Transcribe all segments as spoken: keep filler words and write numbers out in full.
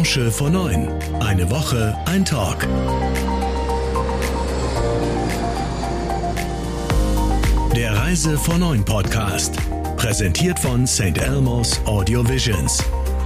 Branche vor neun. Eine Woche, ein Talk. Der Reise vor neun Podcast. Präsentiert von Saint Elmo's Audio Visions.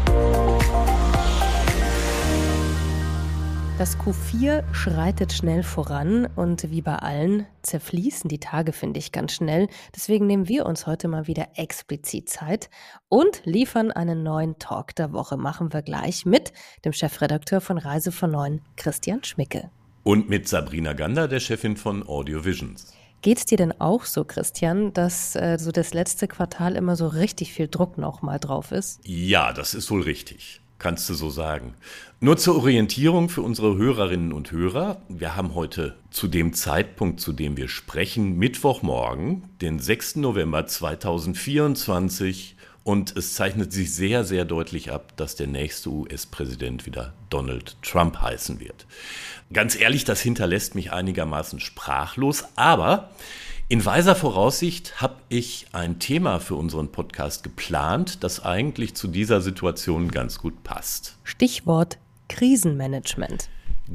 Das Q vier schreitet schnell voran und wie bei allen zerfließen die Tage, finde ich, ganz schnell. Deswegen nehmen wir uns heute mal wieder explizit Zeit und liefern einen neuen Talk der Woche. Machen wir gleich mit dem Chefredakteur von Reise vor neun, Christian Schmicke. Und mit Sabrina Gander, der Chefin von Audio Visions. Geht's dir denn auch so, Christian, dass äh, so das letzte Quartal immer so richtig viel Druck noch mal drauf ist? Ja, das ist wohl richtig. Kannst du so sagen. Nur zur Orientierung für unsere Hörerinnen und Hörer. Wir haben heute zu dem Zeitpunkt, zu dem wir sprechen, Mittwochmorgen, den sechsten November zweitausendvierundzwanzig. Und es zeichnet sich sehr, sehr deutlich ab, dass der nächste U S-Präsident wieder Donald Trump heißen wird. Ganz ehrlich, das hinterlässt mich einigermaßen sprachlos. Aber in weiser Voraussicht habe ich ein Thema für unseren Podcast geplant, das eigentlich zu dieser Situation ganz gut passt. Stichwort Krisenmanagement.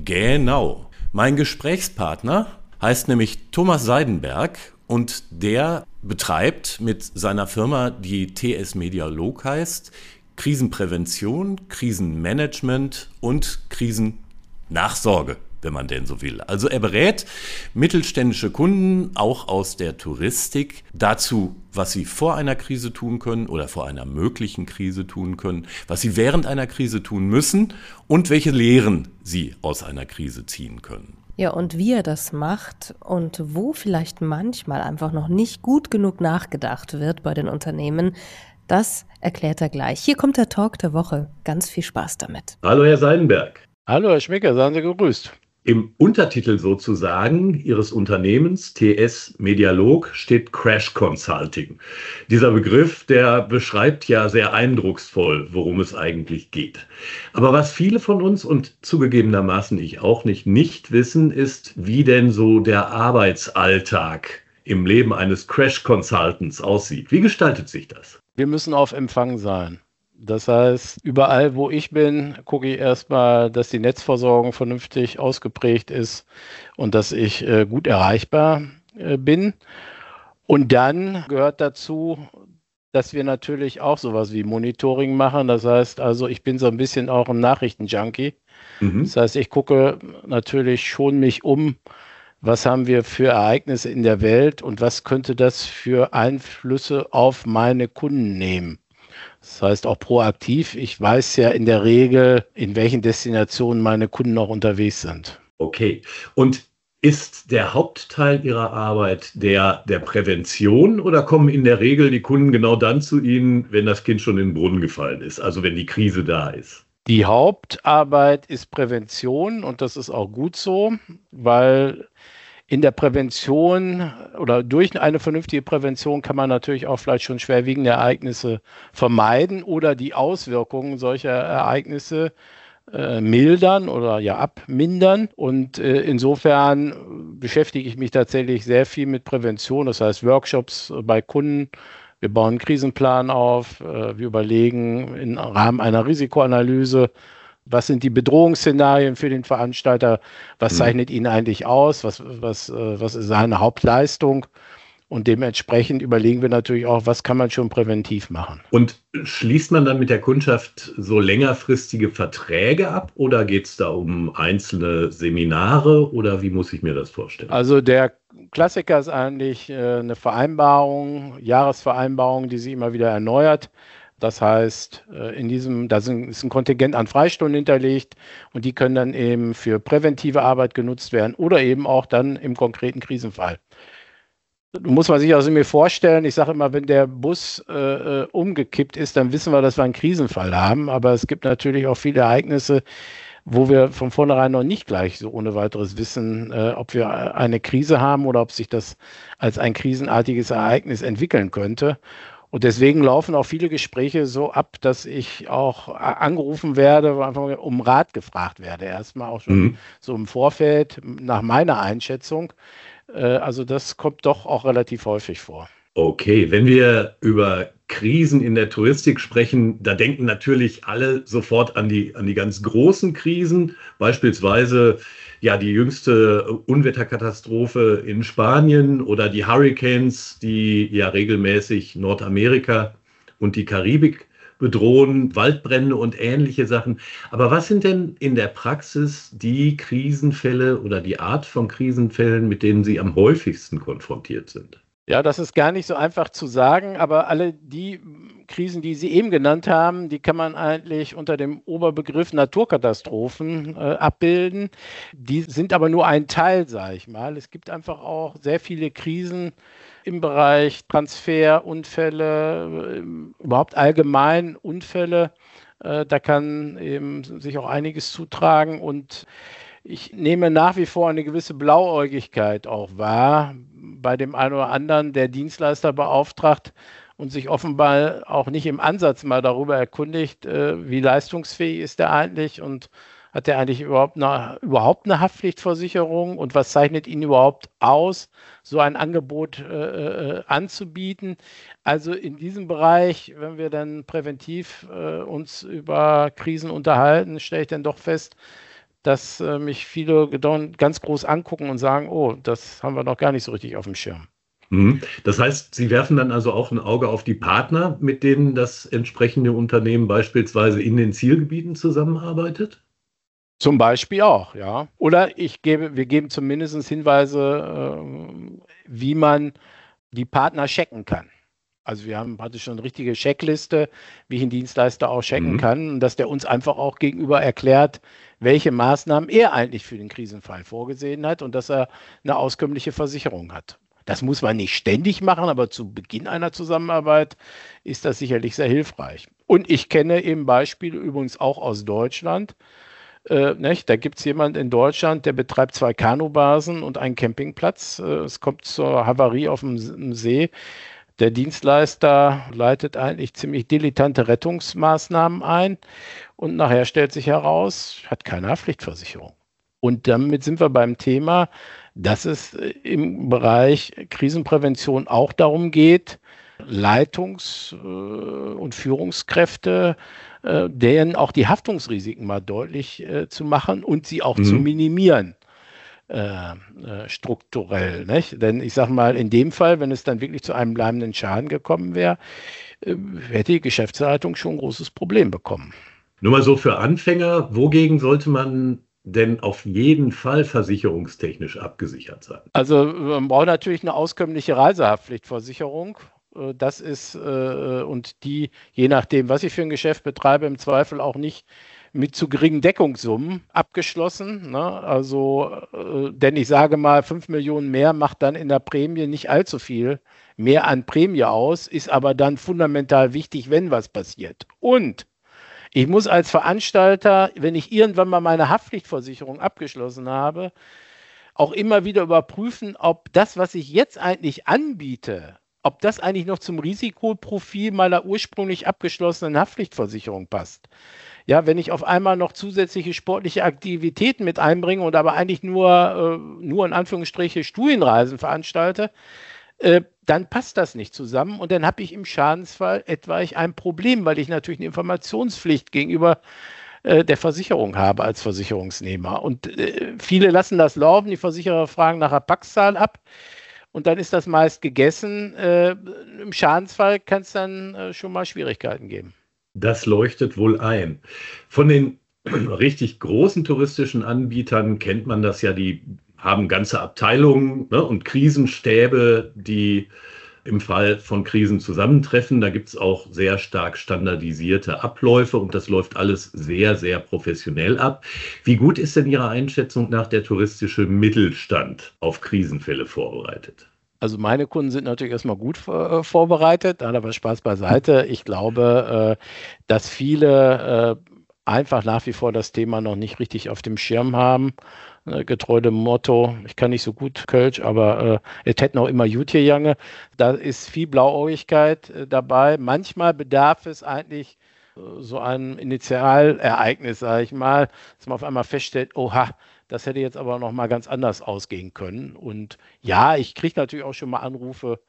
Genau. Mein Gesprächspartner heißt nämlich Thomas Seidenberg und der betreibt mit seiner Firma, die T S Medialog heißt, Krisenprävention, Krisenmanagement und Krisennachsorge, wenn man denn so will. Also er berät mittelständische Kunden, auch aus der Touristik, dazu, was sie vor einer Krise tun können oder vor einer möglichen Krise tun können, was sie während einer Krise tun müssen und welche Lehren sie aus einer Krise ziehen können. Ja, und wie er das macht und wo vielleicht manchmal einfach noch nicht gut genug nachgedacht wird bei den Unternehmen, das erklärt er gleich. Hier kommt der Talk der Woche. Ganz viel Spaß damit. Hallo, Herr Seidenberg. Hallo, Herr Schmicke, seien Sie gegrüßt. Im Untertitel sozusagen Ihres Unternehmens T S Medialog steht Crash Consulting. Dieser Begriff, der beschreibt ja sehr eindrucksvoll, worum es eigentlich geht. Aber was viele von uns und zugegebenermaßen ich auch nicht, nicht wissen, ist, wie denn so der Arbeitsalltag im Leben eines Crash Consultants aussieht. Wie gestaltet sich das? Wir müssen auf Empfang sein. Das heißt, überall, wo ich bin, gucke ich erstmal, dass die Netzversorgung vernünftig ausgeprägt ist und dass ich äh, gut erreichbar äh, bin. Und dann gehört dazu, dass wir natürlich auch sowas wie Monitoring machen. Das heißt also, ich bin so ein bisschen auch ein Nachrichtenjunkie. Mhm. Das heißt, ich gucke natürlich schon mich um, was haben wir für Ereignisse in der Welt und was könnte das für Einflüsse auf meine Kunden nehmen. Das heißt auch proaktiv. Ich weiß ja in der Regel, in welchen Destinationen meine Kunden auch unterwegs sind. Okay. Und ist der Hauptteil Ihrer Arbeit der der Prävention oder kommen in der Regel die Kunden genau dann zu Ihnen, wenn das Kind schon in den Brunnen gefallen ist, also wenn die Krise da ist? Die Hauptarbeit ist Prävention und das ist auch gut so, weil in der Prävention oder durch eine vernünftige Prävention kann man natürlich auch vielleicht schon schwerwiegende Ereignisse vermeiden oder die Auswirkungen solcher Ereignisse äh, mildern oder ja abmindern. Und äh, insofern beschäftige ich mich tatsächlich sehr viel mit Prävention, das heißt Workshops bei Kunden. Wir bauen einen Krisenplan auf, äh, wir überlegen im Rahmen einer Risikoanalyse, was sind die Bedrohungsszenarien für den Veranstalter? Was zeichnet ihn eigentlich aus? Was, was, was ist seine Hauptleistung? Und dementsprechend überlegen wir natürlich auch, was kann man schon präventiv machen. Und schließt man dann mit der Kundschaft so längerfristige Verträge ab oder geht es da um einzelne Seminare oder wie muss ich mir das vorstellen? Also der Klassiker ist eigentlich eine Vereinbarung, Jahresvereinbarung, die sich immer wieder erneuert. Das heißt, in diesem, da ist ein Kontingent an Freistunden hinterlegt und die können dann eben für präventive Arbeit genutzt werden oder eben auch dann im konkreten Krisenfall. Muss man sich also mir vorstellen, ich sage immer, wenn der Bus äh, umgekippt ist, dann wissen wir, dass wir einen Krisenfall haben, aber es gibt natürlich auch viele Ereignisse, wo wir von vornherein noch nicht gleich so ohne weiteres wissen, äh, ob wir eine Krise haben oder ob sich das als ein krisenartiges Ereignis entwickeln könnte. Und deswegen laufen auch viele Gespräche so ab, dass ich auch angerufen werde, einfach um Rat gefragt werde. Erstmal auch schon mhm. so im Vorfeld nach meiner Einschätzung. Also das kommt doch auch relativ häufig vor. Okay, wenn wir über Krisen in der Touristik sprechen, da denken natürlich alle sofort an die, an die ganz großen Krisen, beispielsweise ja die jüngste Unwetterkatastrophe in Spanien oder die Hurricanes, die ja regelmäßig Nordamerika und die Karibik bedrohen, Waldbrände und ähnliche Sachen. Aber was sind denn in der Praxis die Krisenfälle oder die Art von Krisenfällen, mit denen Sie am häufigsten konfrontiert sind? Ja, das ist gar nicht so einfach zu sagen, aber alle die Krisen, die Sie eben genannt haben, die kann man eigentlich unter dem Oberbegriff Naturkatastrophen äh, abbilden. Die sind aber nur ein Teil, sage ich mal. Es gibt einfach auch sehr viele Krisen im Bereich Transferunfälle, äh, überhaupt allgemein Unfälle. Äh, da kann eben sich auch einiges zutragen und ich nehme nach wie vor eine gewisse Blauäugigkeit auch wahr bei dem einen oder anderen, der Dienstleister beauftragt und sich offenbar auch nicht im Ansatz mal darüber erkundigt, äh, wie leistungsfähig ist der eigentlich und hat der eigentlich überhaupt eine, überhaupt eine Haftpflichtversicherung und was zeichnet ihn überhaupt aus, so ein Angebot äh, anzubieten. Also in diesem Bereich, wenn wir dann präventiv äh, uns über Krisen unterhalten, stelle ich dann doch fest, dass äh, mich viele ganz groß angucken und sagen, oh, das haben wir noch gar nicht so richtig auf dem Schirm. Das heißt, Sie werfen dann also auch ein Auge auf die Partner, mit denen das entsprechende Unternehmen beispielsweise in den Zielgebieten zusammenarbeitet? Zum Beispiel auch, ja. Oder ich gebe, wir geben zumindest Hinweise, äh, wie man die Partner checken kann. Also wir haben praktisch schon eine richtige Checkliste, wie ich einen Dienstleister auch checken mhm. kann, und dass der uns einfach auch gegenüber erklärt, welche Maßnahmen er eigentlich für den Krisenfall vorgesehen hat und dass er eine auskömmliche Versicherung hat. Das muss man nicht ständig machen, aber zu Beginn einer Zusammenarbeit ist das sicherlich sehr hilfreich. Und ich kenne eben Beispiele übrigens auch aus Deutschland. Äh, nicht? Da gibt es jemanden in Deutschland, der betreibt zwei Kanubasen und einen Campingplatz. Äh, es kommt zur Havarie auf dem See. Der Dienstleister leitet eigentlich ziemlich dilettante Rettungsmaßnahmen ein und nachher stellt sich heraus, hat keine Haftpflichtversicherung. Und damit sind wir beim Thema, dass es im Bereich Krisenprävention auch darum geht, Leitungs- und Führungskräfte, denen auch die Haftungsrisiken mal deutlich zu machen und sie auch mhm. zu minimieren. Äh, äh, strukturell, nicht? Denn ich sage mal, in dem Fall, wenn es dann wirklich zu einem bleibenden Schaden gekommen wäre, äh, hätte die Geschäftsleitung schon ein großes Problem bekommen. Nur mal so für Anfänger, wogegen sollte man denn auf jeden Fall versicherungstechnisch abgesichert sein? Also man braucht natürlich eine auskömmliche Reisehaftpflichtversicherung. Das ist, äh, und die, je nachdem, was ich für ein Geschäft betreibe, im Zweifel auch nicht mit zu geringen Deckungssummen abgeschlossen. Ne? Also, äh, denn ich sage mal, fünf Millionen mehr macht dann in der Prämie nicht allzu viel mehr an Prämie aus, ist aber dann fundamental wichtig, wenn was passiert. Und ich muss als Veranstalter, wenn ich irgendwann mal meine Haftpflichtversicherung abgeschlossen habe, auch immer wieder überprüfen, ob das, was ich jetzt eigentlich anbiete, ob das eigentlich noch zum Risikoprofil meiner ursprünglich abgeschlossenen Haftpflichtversicherung passt. Ja, wenn ich auf einmal noch zusätzliche sportliche Aktivitäten mit einbringe und aber eigentlich nur, äh, nur in Anführungsstriche Studienreisen veranstalte, äh, dann passt das nicht zusammen und dann habe ich im Schadensfall etwaig ein Problem, weil ich natürlich eine Informationspflicht gegenüber äh, der Versicherung habe als Versicherungsnehmer. Und äh, viele lassen das laufen, die Versicherer fragen nach der Packzahl ab. Und dann ist das meist gegessen. Äh, Im Schadensfall kann es dann äh, schon mal Schwierigkeiten geben. Das leuchtet wohl ein. Von den richtig großen touristischen Anbietern kennt man das ja, die haben ganze Abteilungen, ne, und Krisenstäbe, die im Fall von Krisen zusammentreffen. Da gibt es auch sehr stark standardisierte Abläufe und das läuft alles sehr, sehr professionell ab. Wie gut ist denn Ihrer Einschätzung nach der touristische Mittelstand auf Krisenfälle vorbereitet? Also meine Kunden sind natürlich erstmal gut äh, vorbereitet, aber Spaß beiseite. Ich glaube, äh, dass viele äh, einfach nach wie vor das Thema noch nicht richtig auf dem Schirm haben. Äh, getreu dem Motto, ich kann nicht so gut Kölsch, aber äh, es hätten auch immer gut gegangen. Da ist viel Blauäugigkeit äh, dabei. Manchmal bedarf es eigentlich äh, so einem Initialereignis, sage ich mal, dass man auf einmal feststellt, oha, das hätte jetzt aber noch mal ganz anders ausgehen können. Und ja, ich kriege natürlich auch schon mal Anrufe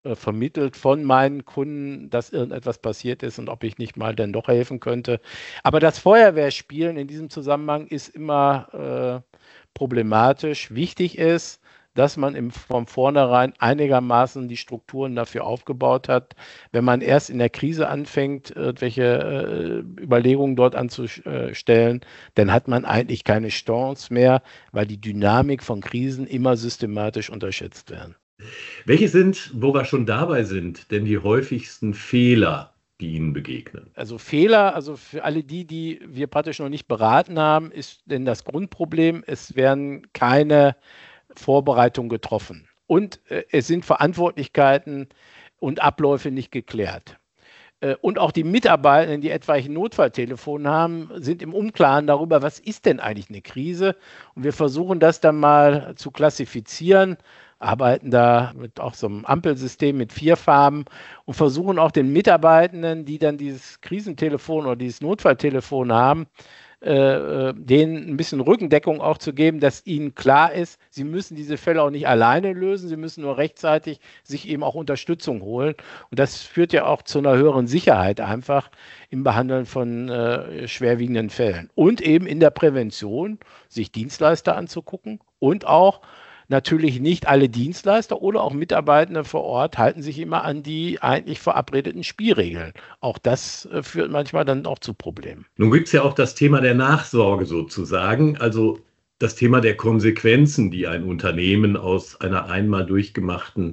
äh, vermittelt von meinen Kunden, dass irgendetwas passiert ist und ob ich nicht mal dann doch helfen könnte. Aber das Feuerwehrspielen in diesem Zusammenhang ist immer äh, problematisch. Wichtig ist, dass man im, von vornherein einigermaßen die Strukturen dafür aufgebaut hat. Wenn man erst in der Krise anfängt, irgendwelche äh, Überlegungen dort anzustellen, dann hat man eigentlich keine Chance mehr, weil die Dynamik von Krisen immer systematisch unterschätzt werden. Welche sind, wo wir schon dabei sind, denn die häufigsten Fehler, die Ihnen begegnen? Also Fehler, also für alle die, die wir praktisch noch nicht beraten haben, ist denn das Grundproblem, es werden keine Vorbereitungen getroffen und äh, es sind Verantwortlichkeiten und Abläufe nicht geklärt. Äh, und auch die Mitarbeitenden, die etwaige Notfalltelefone haben, sind im Unklaren darüber, was ist denn eigentlich eine Krise? Und wir versuchen das dann mal zu klassifizieren, arbeiten da mit auch so einem Ampelsystem mit vier Farben und versuchen auch den Mitarbeitenden, die dann dieses Krisentelefon oder dieses Notfalltelefon haben, äh, denen ein bisschen Rückendeckung auch zu geben, dass ihnen klar ist, sie müssen diese Fälle auch nicht alleine lösen, sie müssen nur rechtzeitig sich eben auch Unterstützung holen. Und das führt ja auch zu einer höheren Sicherheit einfach im Behandeln von äh, schwerwiegenden Fällen. Und eben in der Prävention, sich Dienstleister anzugucken und auch natürlich nicht alle Dienstleister oder auch Mitarbeitende vor Ort halten sich immer an die eigentlich verabredeten Spielregeln. Auch das äh, führt manchmal dann auch zu Problemen. Nun gibt es ja auch das Thema der Nachsorge sozusagen, also das Thema der Konsequenzen, die ein Unternehmen aus einer einmal durchgemachten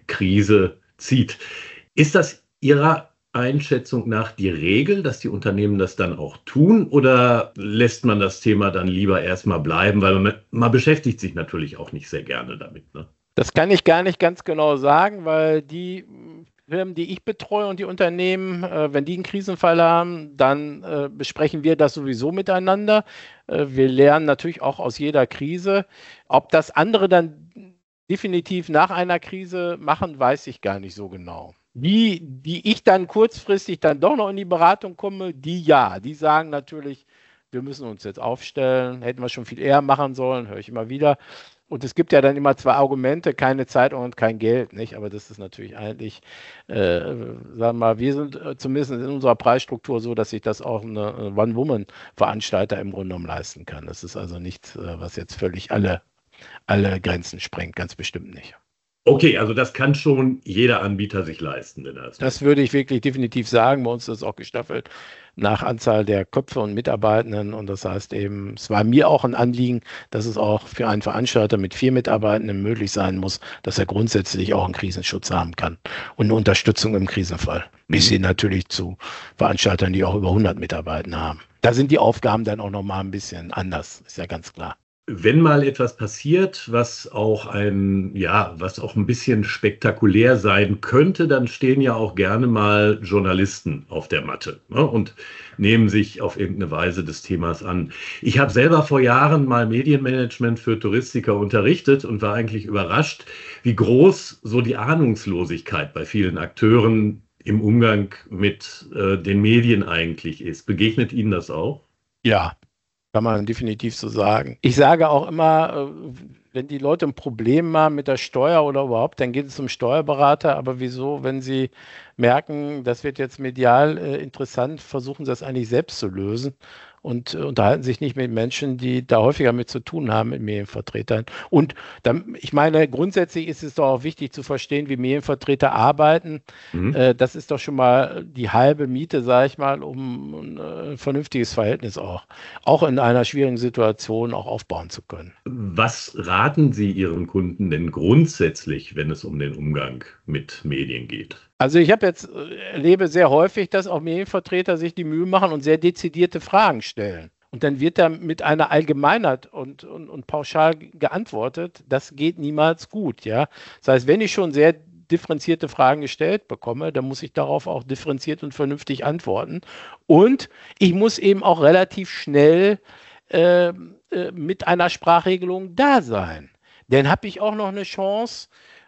Krise zieht. Ist das Ihrer Einschätzung nach die Regel, dass die Unternehmen das dann auch tun, oder lässt man das Thema dann lieber erstmal bleiben, weil man, man beschäftigt sich natürlich auch nicht sehr gerne damit, ne? Das kann ich gar nicht ganz genau sagen, weil die Firmen, die ich betreue und die Unternehmen, äh, wenn die einen Krisenfall haben, dann äh, besprechen wir das sowieso miteinander. Äh, wir lernen natürlich auch aus jeder Krise. Ob das andere dann definitiv nach einer Krise machen, weiß ich gar nicht so genau. Die, die ich dann kurzfristig dann doch noch in die Beratung komme, die ja, die sagen natürlich, wir müssen uns jetzt aufstellen, hätten wir schon viel eher machen sollen, höre ich immer wieder. Und es gibt ja dann immer zwei Argumente, keine Zeit und kein Geld, nicht? Aber das ist natürlich eigentlich, äh, sagen wir mal, wir sind äh, zumindest in unserer Preisstruktur so, dass sich das auch eine One-Woman-Veranstalter im Grunde genommen leisten kann. Das ist also nichts, äh, was jetzt völlig alle, alle Grenzen sprengt, ganz bestimmt nicht. Okay, also das kann schon jeder Anbieter sich leisten. Wenn er das Das würde ich wirklich definitiv sagen. Bei uns ist es auch gestaffelt nach Anzahl der Köpfe und Mitarbeitenden. Und das heißt eben, es war mir auch ein Anliegen, dass es auch für einen Veranstalter mit vier Mitarbeitenden möglich sein muss, dass er grundsätzlich auch einen Krisenschutz haben kann und eine Unterstützung im Krisenfall. Bis hin natürlich zu Veranstaltern, die auch über hundert Mitarbeiter haben. Da sind die Aufgaben dann auch nochmal ein bisschen anders, ist ja ganz klar. Wenn mal etwas passiert, was auch ein, ja, was auch ein bisschen spektakulär sein könnte, dann stehen ja auch gerne mal Journalisten auf der Matte, ne, und nehmen sich auf irgendeine Weise des Themas an. Ich habe selber vor Jahren mal Medienmanagement für Touristiker unterrichtet und war eigentlich überrascht, wie groß so die Ahnungslosigkeit bei vielen Akteuren im Umgang mit äh, den Medien eigentlich ist. Begegnet Ihnen das auch? Ja. Kann man definitiv so sagen. Ich sage auch immer, wenn die Leute ein Problem haben mit der Steuer oder überhaupt, dann geht es zum Steuerberater. Aber wieso, wenn sie merken, das wird jetzt medial äh, interessant, versuchen sie das eigentlich selbst zu lösen und äh, unterhalten sich nicht mit Menschen, die da häufiger mit zu tun haben, mit Medienvertretern. Und dann, ich meine, grundsätzlich ist es doch auch wichtig zu verstehen, wie Medienvertreter arbeiten. Mhm. Äh, das ist doch schon mal die halbe Miete, sage ich mal, um ein äh, vernünftiges Verhältnis auch, auch in einer schwierigen Situation auch aufbauen zu können. Was raten Sie Ihren Kunden denn grundsätzlich, wenn es um den Umgang mit Medien geht? Also ich habe jetzt erlebe sehr häufig, dass auch Medienvertreter sich die Mühe machen und sehr dezidierte Fragen stellen. Und dann wird da mit einer Allgemeinheit und, und, und pauschal geantwortet. Das geht niemals gut, ja. Das heißt, wenn ich schon sehr differenzierte Fragen gestellt bekomme, dann muss ich darauf auch differenziert und vernünftig antworten. Und ich muss eben auch relativ schnell äh, äh, mit einer Sprachregelung da sein. Dann habe ich auch noch eine Chance,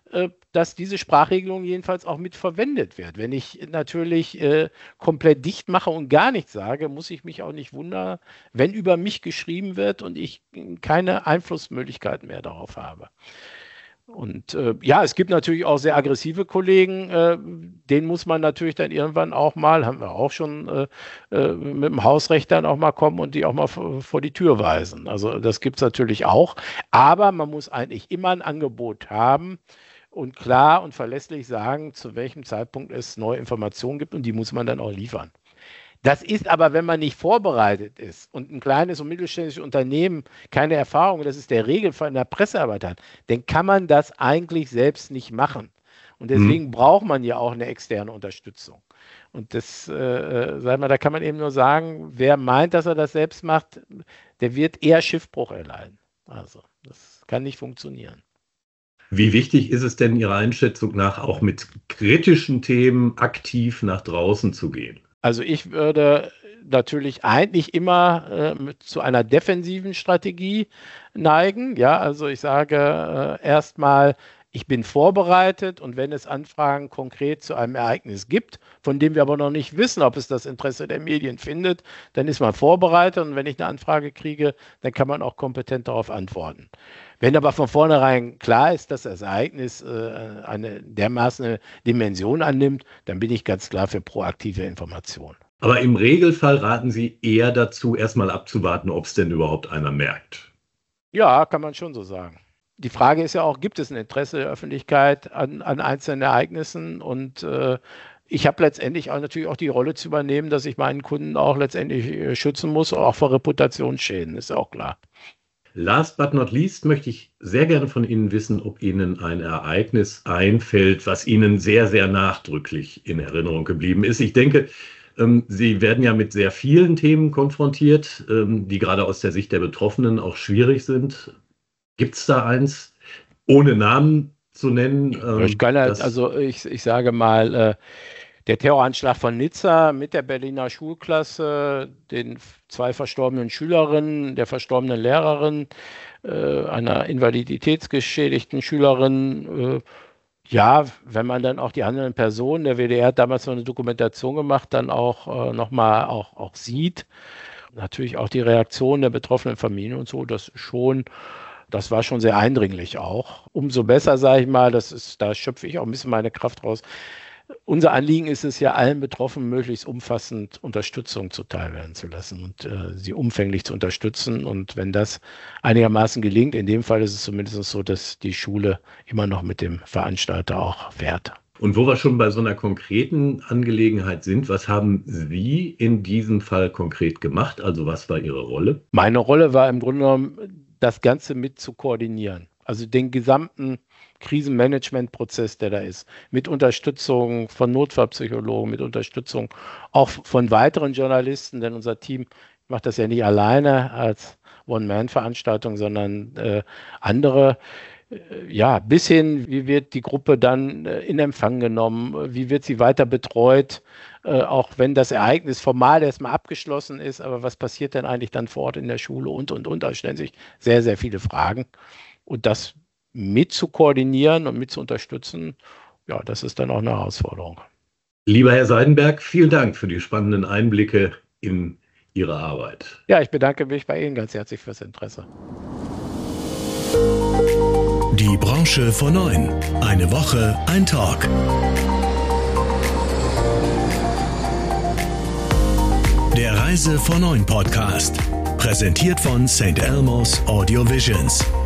dass diese Sprachregelung jedenfalls auch mit verwendet wird. Wenn ich natürlich äh, komplett dicht mache und gar nichts sage, muss ich mich auch nicht wundern, wenn über mich geschrieben wird und ich keine Einflussmöglichkeiten mehr darauf habe. Und äh, ja, es gibt natürlich auch sehr aggressive Kollegen, äh, denen muss man natürlich dann irgendwann auch mal, haben wir auch schon äh, äh, mit dem Hausrecht dann auch mal kommen und die auch mal vor, vor die Tür weisen. Also das gibt es natürlich auch, aber man muss eigentlich immer ein Angebot haben und klar und verlässlich sagen, zu welchem Zeitpunkt es neue Informationen gibt und die muss man dann auch liefern. Das ist aber, wenn man nicht vorbereitet ist und ein kleines und mittelständisches Unternehmen keine Erfahrung, das ist der Regelfall in der Pressearbeit hat, dann kann man das eigentlich selbst nicht machen. Und deswegen mhm. braucht man ja auch eine externe Unterstützung. Und das, äh, sag mal, da kann man eben nur sagen, wer meint, dass er das selbst macht, der wird eher Schiffbruch erleiden. Also, das kann nicht funktionieren. Wie wichtig ist es denn Ihrer Einschätzung nach, auch mit kritischen Themen aktiv nach draußen zu gehen? Also ich würde natürlich eigentlich immer äh, zu einer defensiven Strategie neigen. Ja, also ich sage äh, erstmal, ich bin vorbereitet und wenn es Anfragen konkret zu einem Ereignis gibt, von dem wir aber noch nicht wissen, ob es das Interesse der Medien findet, dann ist man vorbereitet und wenn ich eine Anfrage kriege, dann kann man auch kompetent darauf antworten. Wenn aber von vornherein klar ist, dass das Ereignis äh, eine dermaßen eine Dimension annimmt, dann bin ich ganz klar für proaktive Information. Aber im Regelfall raten Sie eher dazu, erstmal abzuwarten, ob es denn überhaupt einer merkt. Ja, kann man schon so sagen. Die Frage ist ja auch, gibt es ein Interesse der Öffentlichkeit an, an einzelnen Ereignissen? Und äh, ich habe letztendlich auch natürlich auch die Rolle zu übernehmen, dass ich meinen Kunden auch letztendlich äh, schützen muss, auch vor Reputationsschäden, ist ja auch klar. Last but not least möchte ich sehr gerne von Ihnen wissen, ob Ihnen ein Ereignis einfällt, was Ihnen sehr, sehr nachdrücklich in Erinnerung geblieben ist. Ich denke, Sie werden ja mit sehr vielen Themen konfrontiert, die gerade aus der Sicht der Betroffenen auch schwierig sind. Gibt es da eins, ohne Namen zu nennen? Ich kann ja, also ich, ich sage mal, äh, der Terroranschlag von Nizza mit der Berliner Schulklasse, den zwei verstorbenen Schülerinnen, der verstorbenen Lehrerin, äh, einer invaliditätsgeschädigten Schülerin. Äh, ja, wenn man dann auch die handelnden Personen, der W D R hat damals noch eine Dokumentation gemacht, dann auch äh, nochmal auch, auch sieht. Natürlich auch die Reaktion der betroffenen Familien und so, das schon... Das war schon sehr eindringlich auch. Umso besser, sage ich mal, das ist, da schöpfe ich auch ein bisschen meine Kraft raus. Unser Anliegen ist es ja, allen Betroffenen möglichst umfassend Unterstützung zuteil werden zu lassen und äh, sie umfänglich zu unterstützen. Und wenn das einigermaßen gelingt, in dem Fall ist es zumindest so, dass die Schule immer noch mit dem Veranstalter auch fährt. Und wo wir schon bei so einer konkreten Angelegenheit sind, was haben Sie in diesem Fall konkret gemacht? Also was war Ihre Rolle? Meine Rolle war im Grunde genommen, das Ganze mit zu koordinieren. Also den gesamten Krisenmanagementprozess, der da ist, mit Unterstützung von Notfallpsychologen, mit Unterstützung auch von weiteren Journalisten, denn unser Team macht das ja nicht alleine als One-Man-Veranstaltung, sondern äh, andere. Ja, bis hin, wie wird die Gruppe dann äh, in Empfang genommen, wie wird sie weiter betreut, äh, auch wenn das Ereignis formal erstmal abgeschlossen ist, aber was passiert denn eigentlich dann vor Ort in der Schule und, und, und, da stellen sich sehr, sehr viele Fragen und das mit zu koordinieren und mit zu unterstützen, ja, das ist dann auch eine Herausforderung. Lieber Herr Seidenberg, vielen Dank für die spannenden Einblicke in Ihre Arbeit. Ja, ich bedanke mich bei Ihnen ganz herzlich fürs Interesse. Die Branche vor neun. Eine Woche, ein Talk. Der Reise vor neun Podcast. Präsentiert von Sankt Elmo's Audio Visions.